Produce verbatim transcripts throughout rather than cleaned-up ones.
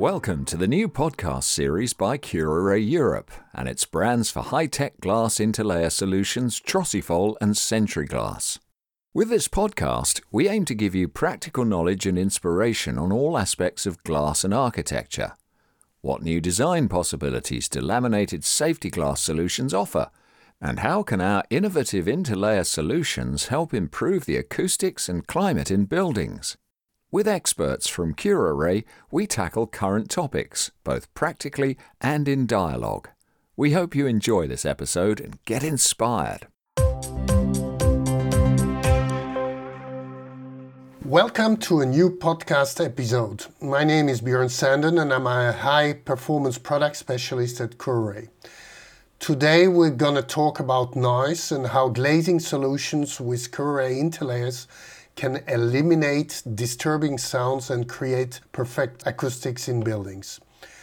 Welcome to the new podcast series by Cura Europe and its brands for high-tech glass interlayer solutions Trossifol and Sentriglass. With this podcast, we aim to give you practical knowledge and inspiration on all aspects of glass and architecture. What new design possibilities do laminated safety glass solutions offer? And how can our innovative interlayer solutions help improve the acoustics and climate in buildings? With experts from Cura, we tackle current topics, both practically and in dialogue. We hope you enjoy this episode and get inspired. Welcome to a new podcast episode. My name is Björn Sanden and I'm a high-performance product specialist at Cura. Today we're going to talk about noise and how glazing solutions with Cura interlayers can eliminate disturbing sounds and create perfect acoustics in buildings.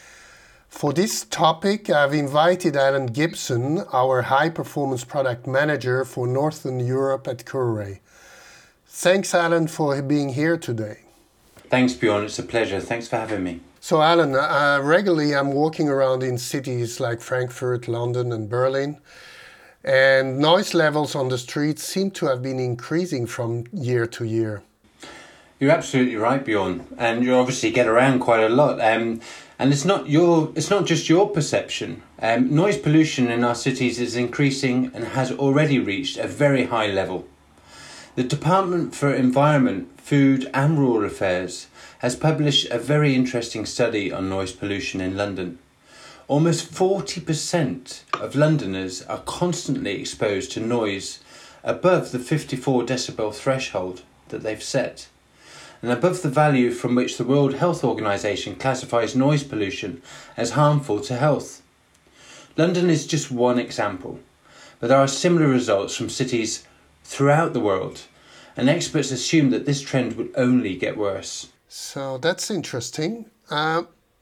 For this topic, I've invited Alan Gibson, our high-performance product manager for Northern Europe at Cura. Thanks, Alan, for being here today. Thanks, Bjorn. It's a pleasure. Thanks for having me. So, Alan, uh, regularly I'm walking around in cities like Frankfurt, London, and Berlin, and noise levels on the streets seem to have been increasing from year to year. You're absolutely right, Bjorn, and you obviously get around quite a lot. Um, and it's not your, it's not just your perception. Um, noise pollution in our cities is increasing and has already reached a very high level. The Department for Environment, Food and Rural Affairs has published a very interesting study on noise pollution in London. Almost forty percent of Londoners are constantly exposed to noise above the fifty-four decibel threshold that they've set, and above the value from which the World Health Organization classifies noise pollution as harmful to health. London is just one example, but there are similar results from cities throughout the world, and experts assume that this trend will only get worse. So that's interesting. Uh,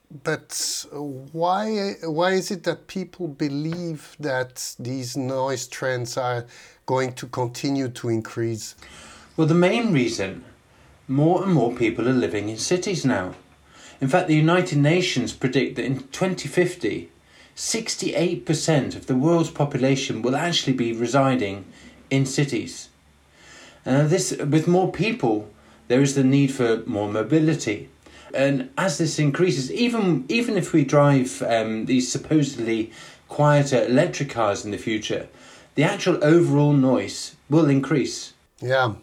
but why why is it that people believe that these noise trends are going to continue to increase? Well, the main reason, more and more people are living in cities now. In fact, the United Nations predict that in twenty fifty, sixty-eight percent of the world's population will actually be residing in cities. And this, with more people, there is the need for more mobility. And as this increases, even even if we drive um, these supposedly quieter electric cars in the future, the actual overall noise will increase. Yeah.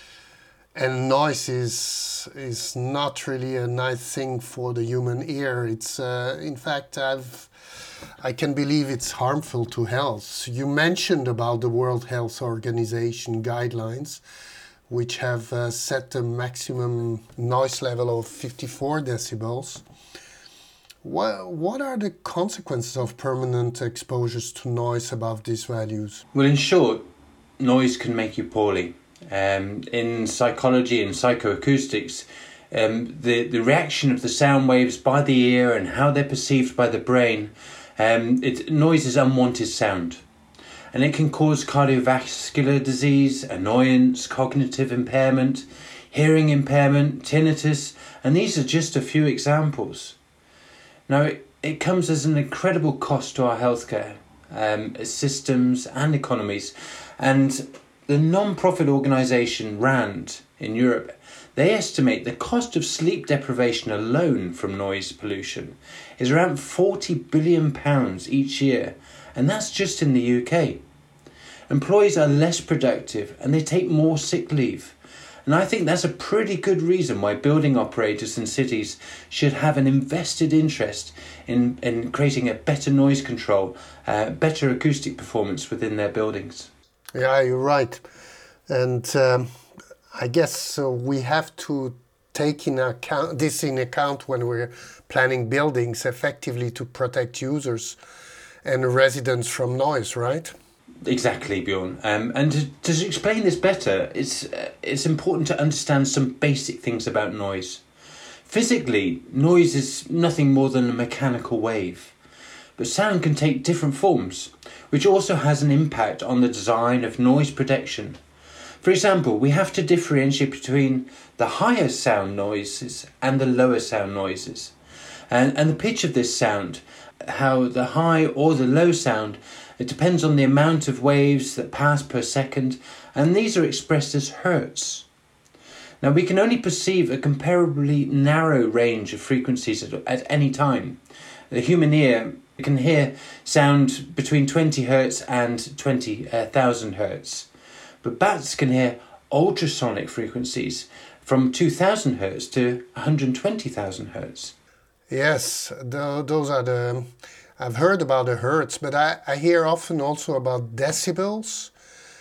And noise is is not really a nice thing for the human ear. It's uh, in fact, I've I can believe it's harmful to health. You mentioned about the World Health Organization guidelines, which have uh, set a maximum noise level of fifty-four decibels. What, what are the consequences of permanent exposures to noise above these values? Well, in short, noise can make you poorly. Um, in psychology and psychoacoustics, um, the, the reaction of the sound waves by the ear and how they're perceived by the brain, um, it, noise is unwanted sound. And it can cause cardiovascular disease, annoyance, cognitive impairment, hearing impairment, tinnitus, and these are just a few examples. Now, it, it comes as an incredible cost to our healthcare um, systems and economies. And the non-profit organisation RAND in Europe, they estimate the cost of sleep deprivation alone from noise pollution is around forty billion pounds each year. And that's just in the U K. Employees are less productive and they take more sick leave. And I think that's a pretty good reason why building operators in cities should have an invested interest in, in creating a better noise control, uh, better acoustic performance within their buildings. Yeah, you're right. And um, I guess uh, we have to take in account, this in account when we're planning buildings effectively to protect users and residents from noise, right? Exactly, Bjorn. Um, and to, to explain this better, it's uh, it's important to understand some basic things about noise. Physically, noise is nothing more than a mechanical wave. But sound can take different forms, which also has an impact on the design of noise protection. For example, we have to differentiate between the higher sound noises and the lower sound noises. And, and the pitch of this sound, how the high or the low sound, it depends on the amount of waves that pass per second, and these are expressed as hertz. Now we can only perceive a comparably narrow range of frequencies at, at any time. The human ear can hear sound between twenty hertz and twenty thousand hertz, but bats can hear ultrasonic frequencies from two thousand hertz to one hundred twenty thousand hertz. Yes, the, those are the... I've heard about the hertz, but I, I hear often also about decibels.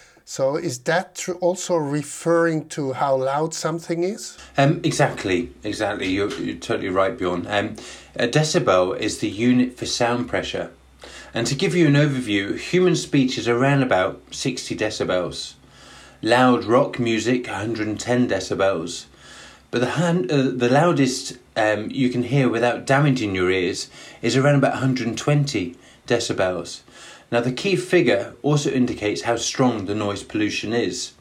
So is that tr- also referring to how loud something is? Um, exactly, exactly. You're, you're totally right, Bjorn. Um, a decibel is the unit for sound pressure. And to give you an overview, human speech is around about sixty decibels. Loud rock music, one hundred ten decibels. But the, hand, uh, the loudest um, you can hear without damaging your ears is around about one hundred twenty decibels. Now the key figure also indicates how strong the noise pollution is.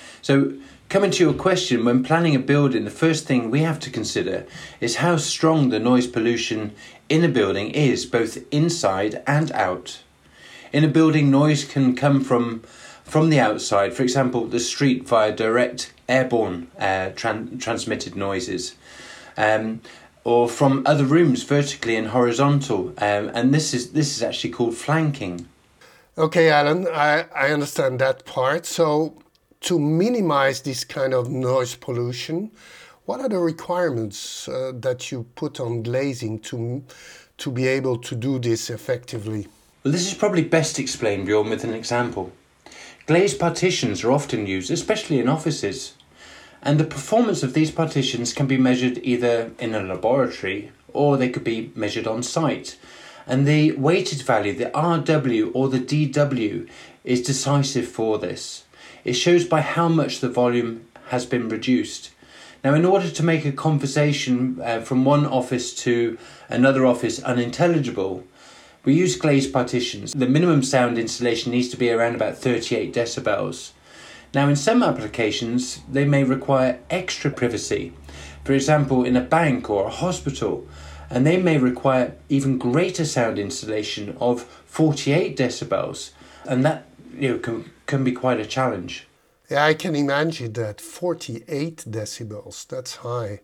So coming to your question, when planning a building, the first thing we have to consider is how strong the noise pollution in a building is, both inside and out. In a building, noise can come from, from the outside, for example, the street via direct airborne uh, tran- transmitted noises. Um, or from other rooms vertically and horizontal, um, and this is this is actually called flanking. Okay, Alan, I, I understand that part. So to minimize this kind of noise pollution, what are the requirements uh, that you put on glazing to, to be able to do this effectively? Well, this is probably best explained, Bjorn, with an example. Glazed partitions are often used, especially in offices, and the performance of these partitions can be measured either in a laboratory or they could be measured on site. And the weighted value, the R W or the D W, is decisive for this. It shows by how much the volume has been reduced. Now, in order to make a conversation uh, from one office to another office unintelligible, we use glazed partitions. The minimum sound insulation needs to be around about thirty-eight decibels. Now, in some applications, they may require extra privacy. For example, in a bank or a hospital, and they may require even greater sound insulation of forty-eight decibels, and that you know can, can be quite a challenge. Yeah, I can imagine that. forty-eight decibels, that's high.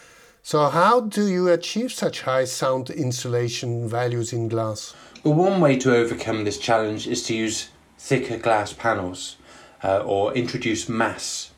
So how do you achieve such high sound insulation values in glass? Well, one way to overcome this challenge is to use thicker glass panels uh, or introduce mass.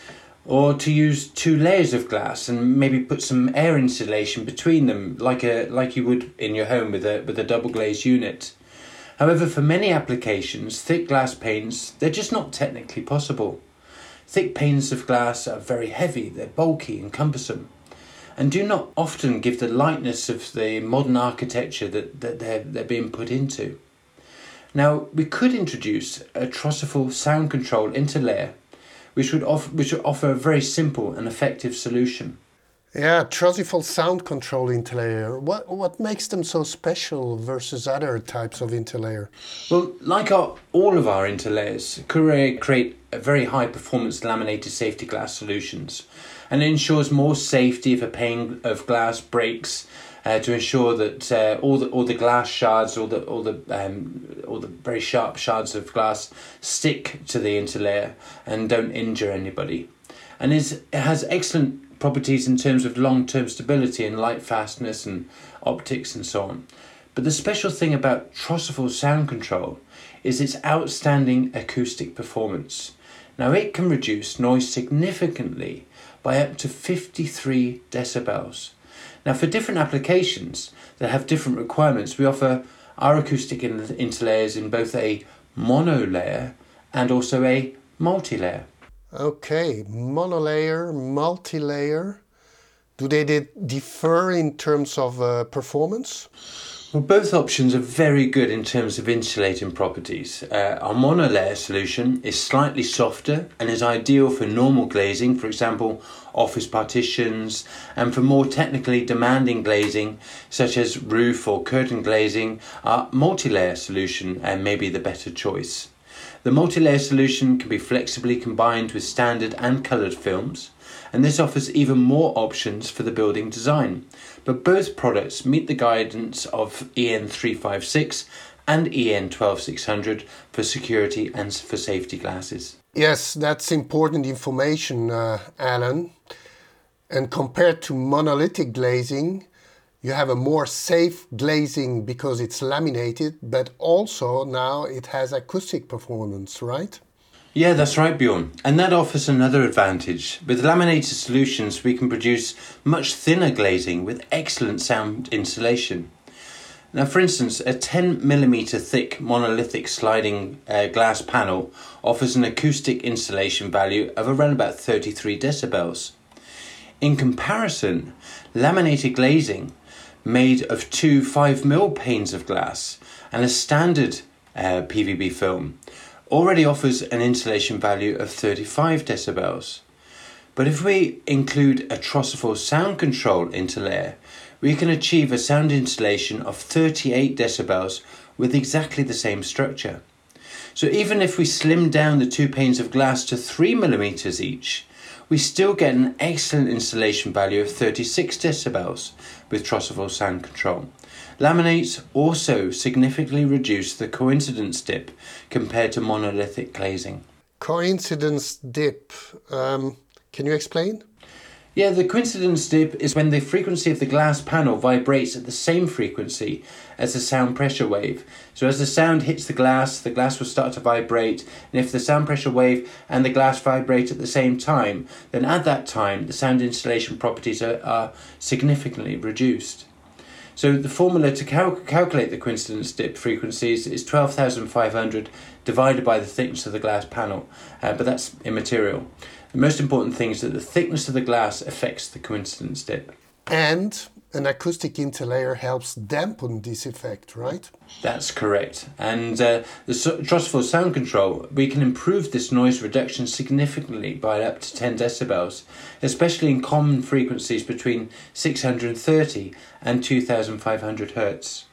Or to use two layers of glass and maybe put some air insulation between them, like a like you would in your home with a with a double glazed unit. However, for many applications, thick glass panes, they're just not technically possible. Thick panes of glass are very heavy, they're bulky and cumbersome, and do not often give the lightness of the modern architecture that, that they're, they're being put into. Now, we could introduce a Trosifal sound control interlayer, which would offer which would offer a very simple and effective solution. Yeah, Trosifal sound control interlayer. What what makes them so special versus other types of interlayer? Well, like our, all of our interlayers, Kuroe create a very high performance laminated safety glass solutions, and it ensures more safety if a pane of glass breaks, uh, to ensure that uh, all the all the glass shards, all the all the um, all the very sharp shards of glass stick to the interlayer and don't injure anybody, and is it has excellent properties in terms of long-term stability and light fastness and optics and so on. But the special thing about Trosifal sound control is its outstanding acoustic performance. Now, it can reduce noise significantly by up to fifty-three decibels. Now, for different applications that have different requirements, we offer our acoustic interlayers in both a mono layer and also a multi-layer. Okay, monolayer, multi-layer. Do they di- differ in terms of uh, performance? Well, both options are very good in terms of insulating properties. Uh, our monolayer solution is slightly softer and is ideal for normal glazing, for example, office partitions, and for more technically demanding glazing, such as roof or curtain glazing, our multi-layer solution uh, may be the better choice. The multi-layer solution can be flexibly combined with standard and coloured films, and this offers even more options for the building design. But both products meet the guidance of E N three fifty-six and E N twelve six hundred for security and for safety glasses. Yes, that's important information, uh, Alan. And compared to monolithic glazing, you have a more safe glazing because it's laminated, but also now it has acoustic performance, right? Yeah, that's right, Bjorn. And that offers another advantage. With laminated solutions, we can produce much thinner glazing with excellent sound insulation. Now, for instance, a ten millimeter thick monolithic sliding uh, glass panel offers an acoustic insulation value of around about thirty-three decibels. In comparison, laminated glazing made of two five millimeter panes of glass and a standard uh, P V B film already offers an insulation value of thirty-five decibels. But if we include a Trosifal sound control interlayer, we can achieve a sound insulation of thirty-eight decibels with exactly the same structure. So even if we slim down the two panes of glass to three millimeters each, we still get an excellent insulation value of thirty-six decibels with Trosifal sound control. Laminates also significantly reduce the coincidence dip compared to monolithic glazing. Coincidence dip, um, can you explain? Yeah, the coincidence dip is when the frequency of the glass panel vibrates at the same frequency as the sound pressure wave. So as the sound hits the glass, the glass will start to vibrate, and if the sound pressure wave and the glass vibrate at the same time, then at that time the sound insulation properties are, are significantly reduced. So the formula to cal- calculate the coincidence dip frequencies is twelve thousand five hundred divided by the thickness of the glass panel, uh, but that's immaterial. The most important thing is that the thickness of the glass affects the coincidence dip. And an acoustic interlayer helps dampen this effect, right? That's correct. And uh, the Trosifal sound control, we can improve this noise reduction significantly by up to ten decibels, especially in common frequencies between six hundred thirty and two thousand five hundred hertz.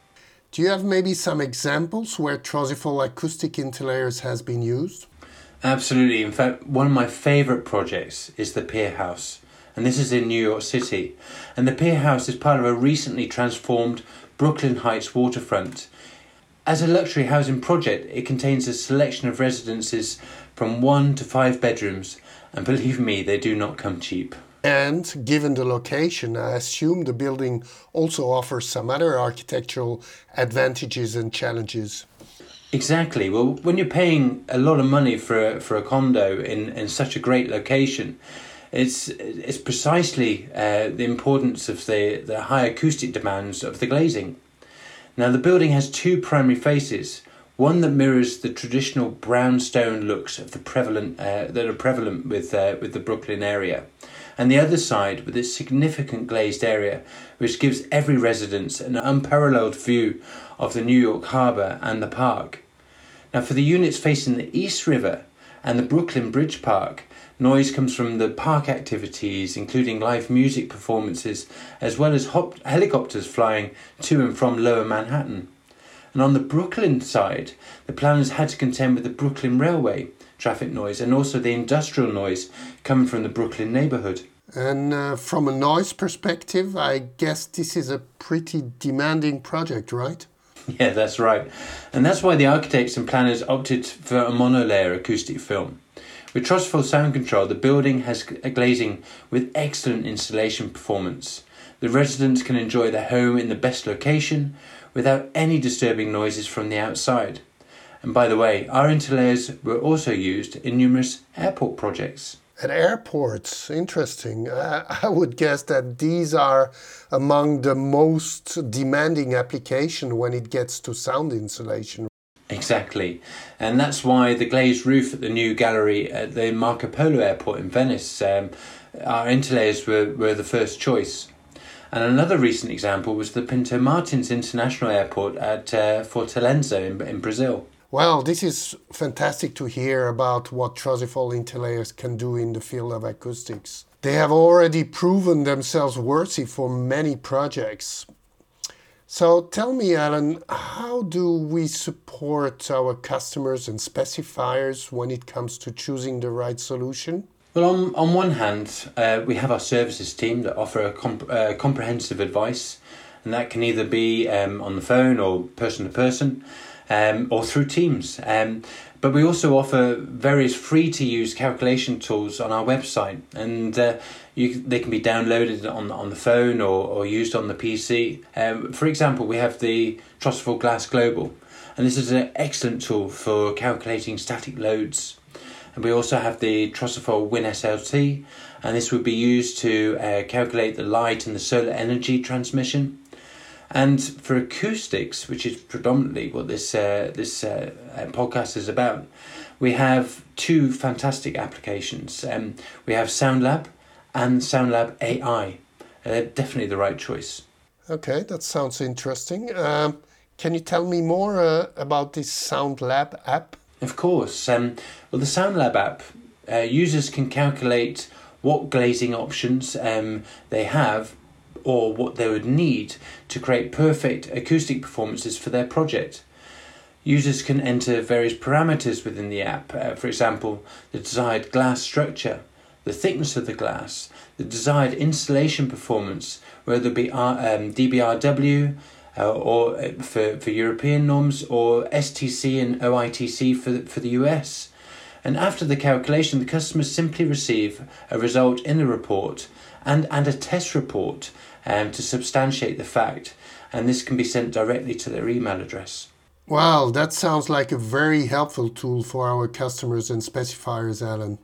Do you have maybe some examples where Trosifal acoustic interlayers has been used? Absolutely. In fact, one of my favourite projects is the Pier House, and this is in New York City. And the Pier House is part of a recently transformed Brooklyn Heights waterfront. As a luxury housing project, it contains a selection of residences from one to five bedrooms, and believe me, they do not come cheap. And given the location, I assume the building also offers some other architectural advantages and challenges. Exactly. Well, when you're paying a lot of money for a, for a condo in, in such a great location, it's it's precisely uh, the importance of the, the high acoustic demands of the glazing. Now, the building has two primary faces, one that mirrors the traditional brownstone looks of the prevalent uh, that are prevalent with uh, with the Brooklyn area, and the other side with its significant glazed area, which gives every resident an unparalleled view of the New York Harbor and the park. Now, for the units facing the East River and the Brooklyn Bridge Park, noise comes from the park activities, including live music performances, as well as hop- helicopters flying to and from Lower Manhattan. And on the Brooklyn side, the planners had to contend with the Brooklyn Railway traffic noise and also the industrial noise coming from the Brooklyn neighborhood. And uh, from a noise perspective, I guess this is a pretty demanding project, right? Yeah, that's right. And that's why the architects and planners opted for a monolayer acoustic film. With Trosifal sound control, the building has a glazing with excellent insulation performance. The residents can enjoy their home in the best location without any disturbing noises from the outside. And by the way, our interlayers were also used in numerous airport projects. At airports, interesting. Uh, I would guess that these are among the most demanding applications when it gets to sound insulation. Exactly. And that's why the glazed roof at the new gallery at the Marco Polo Airport in Venice, um, our interlayers were, were the first choice. And another recent example was the Pinto Martins International Airport at uh, Fortaleza in, in Brazil. Well, this is fantastic to hear about what Trosifal interlayers can do in the field of acoustics. They have already proven themselves worthy for many projects. So tell me, Alan, how do we support our customers and specifiers when it comes to choosing the right solution? Well, on, on one hand, uh, we have our services team that offer a comp- uh, comprehensive advice, and that can either be um, on the phone or person to person, um, or through Teams. Um, but we also offer various free-to-use calculation tools on our website, and uh, you, they can be downloaded on, on the phone or, or used on the P C. Um, for example, we have the Trosafol Glass Global, and this is an excellent tool for calculating static loads. And we also have the Trosafol Win S L T, and this would be used to uh, calculate the light and the solar energy transmission. And for acoustics, which is predominantly what this uh, this uh, podcast is about, we have two fantastic applications. Um, we have SoundLab and SoundLab A I. Uh, definitely the right choice. Okay, that sounds interesting. Um, can you tell me more uh, about this SoundLab app? Of course. Um, well, the SoundLab app, uh, users can calculate what glazing options um, they have or what they would need to create perfect acoustic performances for their project. Users can enter various parameters within the app, uh, for example, the desired glass structure, the thickness of the glass, the desired installation performance, whether it be um, D B R W uh, or uh, for, for European norms, or S T C and O I T C for, for the U S. And after the calculation, the customers simply receive a result in the report and, and a test report um, to substantiate the fact, and this can be sent directly to their email address. Wow, that sounds like a very helpful tool for our customers and specifiers, Alan.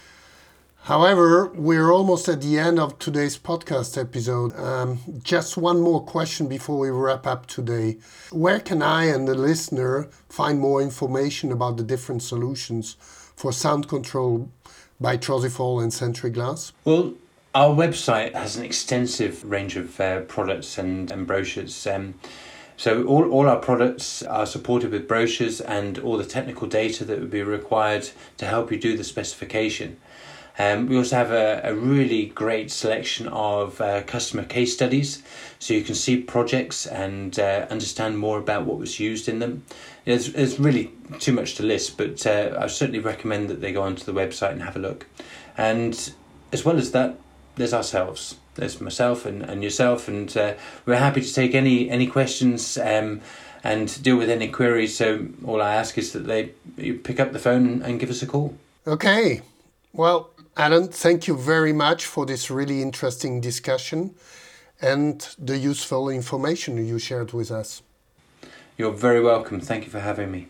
However, we're almost at the end of today's podcast episode. Um, just one more question before we wrap up today. Where can I and the listener find more information about the different solutions for sound control by Trosafol and SentryGlass? Well, our website has an extensive range of uh, products and, and brochures. Um, so all, all our products are supported with brochures and all the technical data that would be required to help you do the specification. Um, we also have a, a really great selection of uh, customer case studies, so you can see projects and uh, understand more about what was used in them. There's, there's really too much to list, but uh, I certainly recommend that they go onto the website and have a look. And as well as that, there's ourselves. There's myself and, and yourself, and uh, we're happy to take any any questions um, and deal with any queries. So all I ask is that they you pick up the phone and give us a call. Okay. Well, Alan, thank you very much for this really interesting discussion and the useful information you shared with us. You're very welcome. Thank you for having me.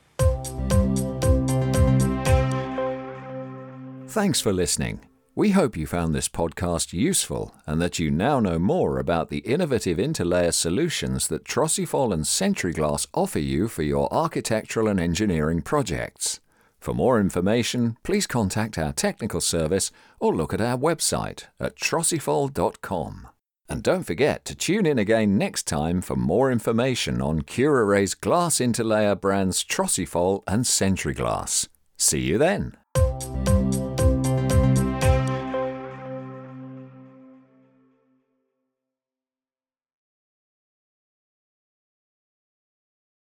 Thanks for listening. We hope you found this podcast useful and that you now know more about the innovative interlayer solutions that Trosafol and SentryGlass offer you for your architectural and engineering projects. For more information, please contact our technical service or look at our website at trosafol dot com. And don't forget to tune in again next time for more information on Curaray's glass interlayer brands Trosafol and SentryGlass. See you then.